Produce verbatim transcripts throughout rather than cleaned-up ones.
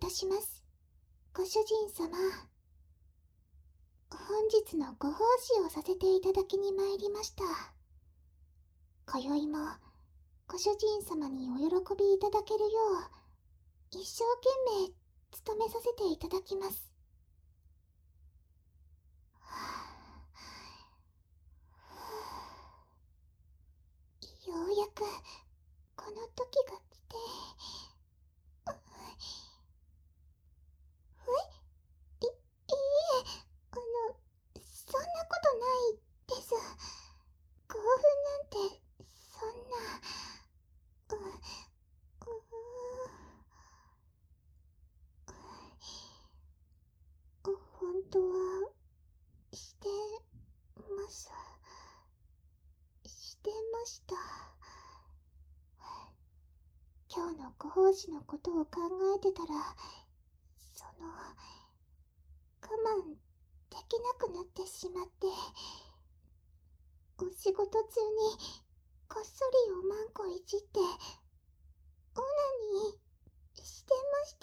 します。ご主人様。本日のご奉仕をさせていただきに参りました。今宵もご主人様にお喜びいただけるよう一生懸命務めさせていただきます。ようやくこの時が来て、えい、いいえ、あの、そんなことないです。興奮なんて、そんな、う、う、う、本当は、してます。してました。今日のご奉仕のことを考えてたら、その、我慢できなくなってしまって、お仕事中にこっそりおまんこいじって、オナニーしてました。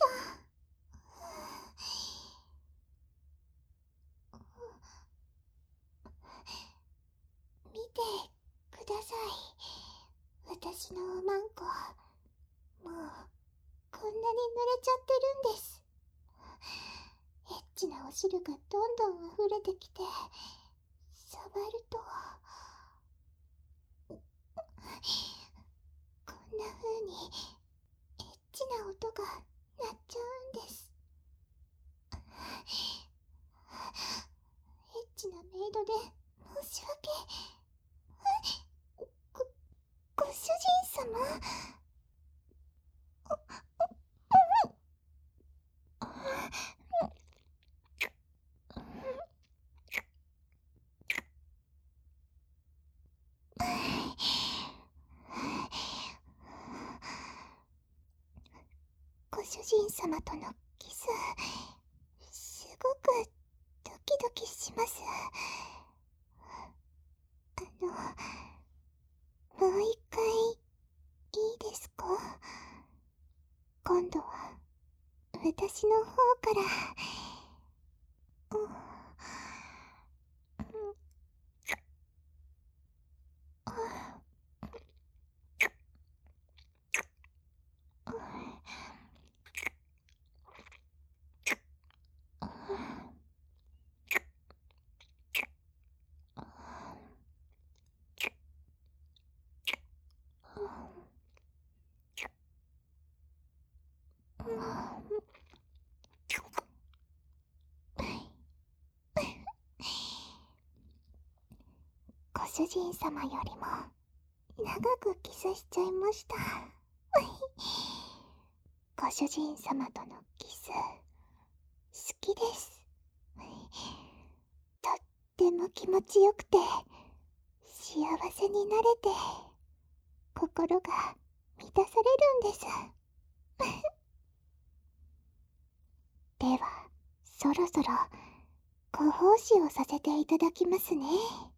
見てください。私のおまんこ、もう、こんなに濡れちゃってるんです。エッチなお汁がどんどん溢れてきて、触ると、こんな風にエッチな音が鳴っちゃうんです。エッチなメイドで申し訳。ご、ご主人様。ご主人様とのキス、すごくドキドキします。あの、もう一回いいですか？今度は私の方から。うん、うん、ご主人様よりも長くキスしちゃいました。ご主人様とのキス、好きです。とっても気持ちよくて、幸せになれて、心が満たされるんです。では、そろそろご奉仕をさせていただきますね。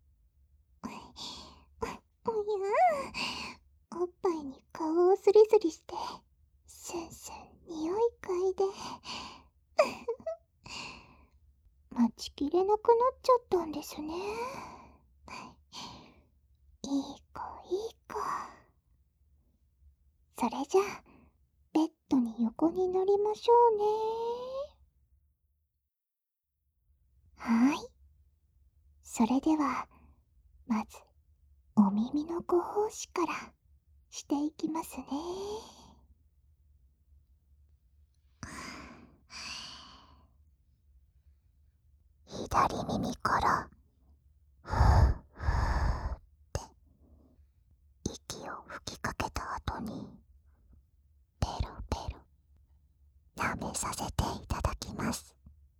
おやー、おっぱいに顔をスリスリして、スンスン匂い嗅いで待ちきれなくなっちゃったんですね。いい子いい子。それじゃあベッドに横になりましょうね。はい、それではまずお耳のご奉仕からしていきますね。左耳からふーふーって息を吹きかけた後にペロペロ舐めさせていただきます。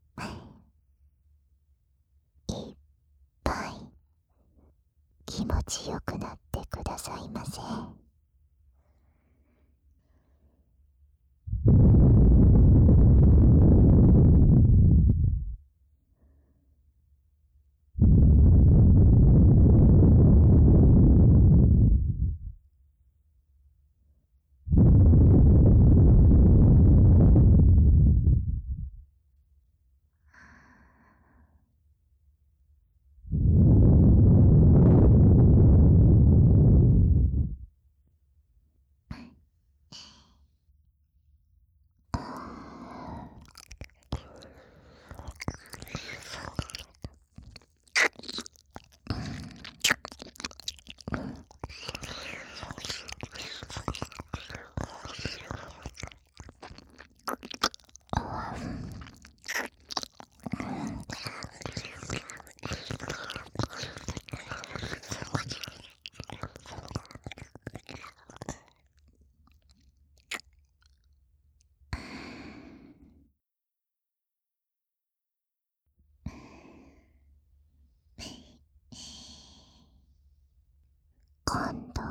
いっぱい気持ちよくなってくださいませ。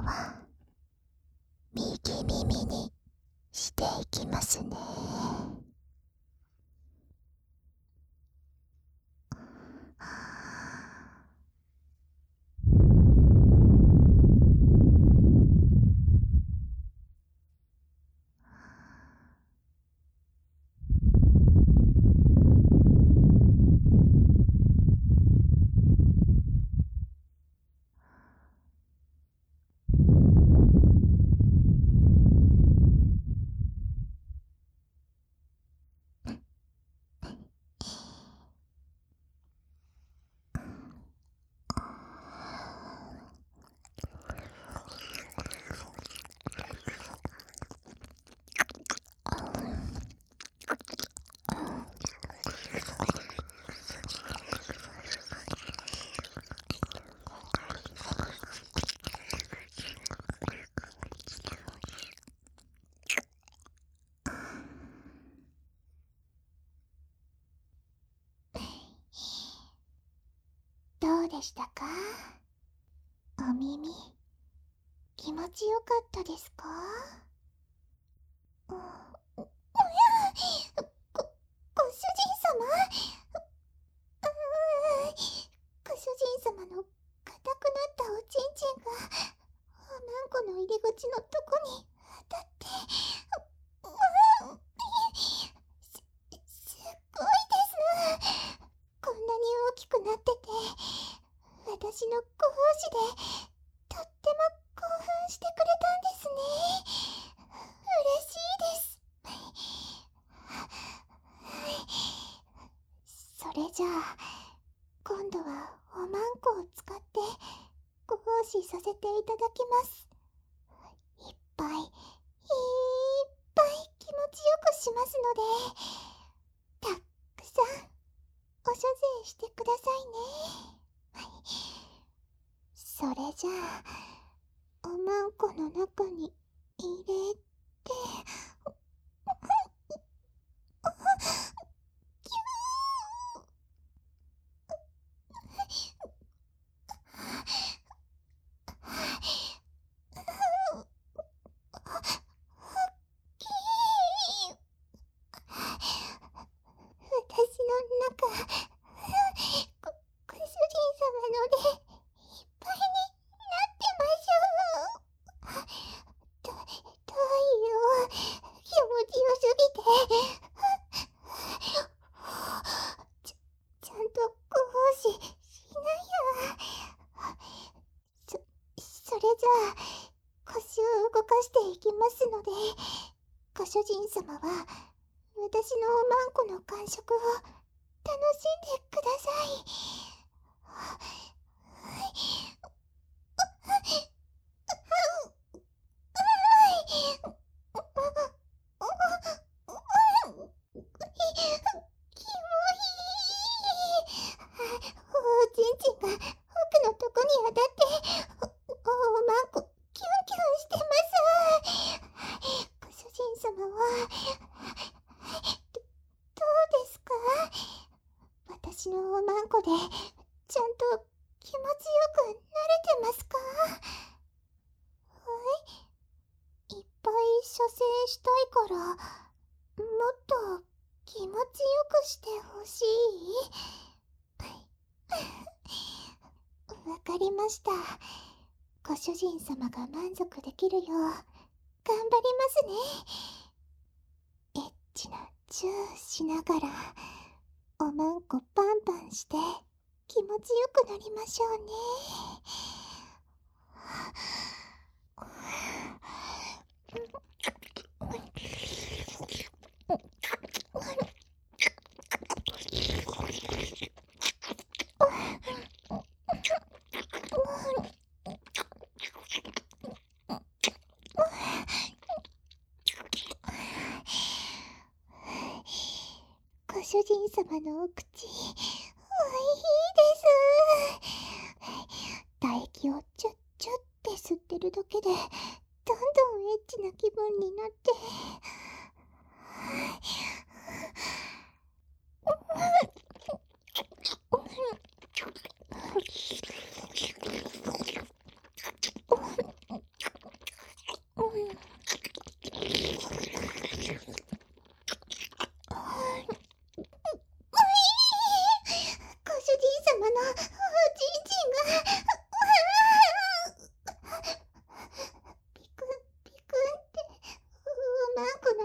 は右耳にしていきますね。どうでしたか？お耳、気持ちよかったですか？う、うや、ご、ご主人様、う、う、ご主人様の硬くなったおちんちんがおまんこの入り口のとこに当たって、う、う、す、すっごいです。こんなに大きくなってて、私のご奉仕でとっても興奮してくれたんですね。嬉しいです。それじゃあ今度はおまんこを使ってご奉仕させていただきます。いっぱいいっぱい気持ちよくしますので、たっくさんお所税してくださいね。それじゃあおまんこの中に入れて、私の中、ご、ご主人様のでいっぱいになってましょう。た、太陽、気持ちよすぎて、ちゃ、ちゃんとご奉仕しなや。そ、それじゃあ、腰を動かしていきますので、ご主人様は私のおまんこの感触を楽しんでください。キモい。おちんちんが奥のとこに当たってお、おまんこキュンキュンしてます。ご主人様はど、どうですか？私のおまんこでちゃんと気持ちよく慣れてますか？はい、いっぱい射精したいからもっと気持ちよくしてほしい？わかりました。ご主人様が満足できるよう頑張りますね。エッチなチューしながらおまんこパンパンして気持ちよくなりましょうね。ご主人様のお口、おいしいです。唾液をチュッチュって吸ってるだけでどんどんエッチな気分になって、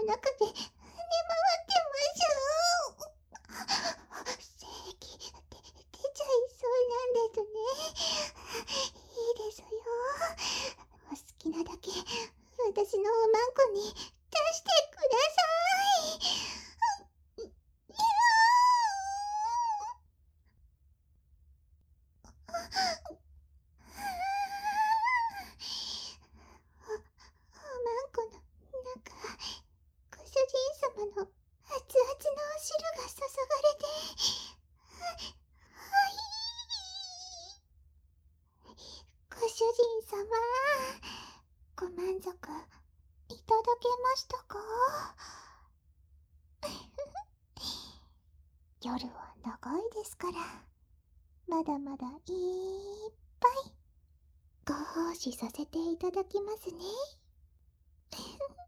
中で跳ね回ってます。精液で出ちゃいそうなんですね。いいですよ。お好きなだけ私のおまんこに出してください。お、おまんこの中、ご主人様の熱々のお汁が注がれて、はい。ご主人様、ご満足いただけましたか？夜は長いですから、まだまだいっぱいご奉仕させていただきますね。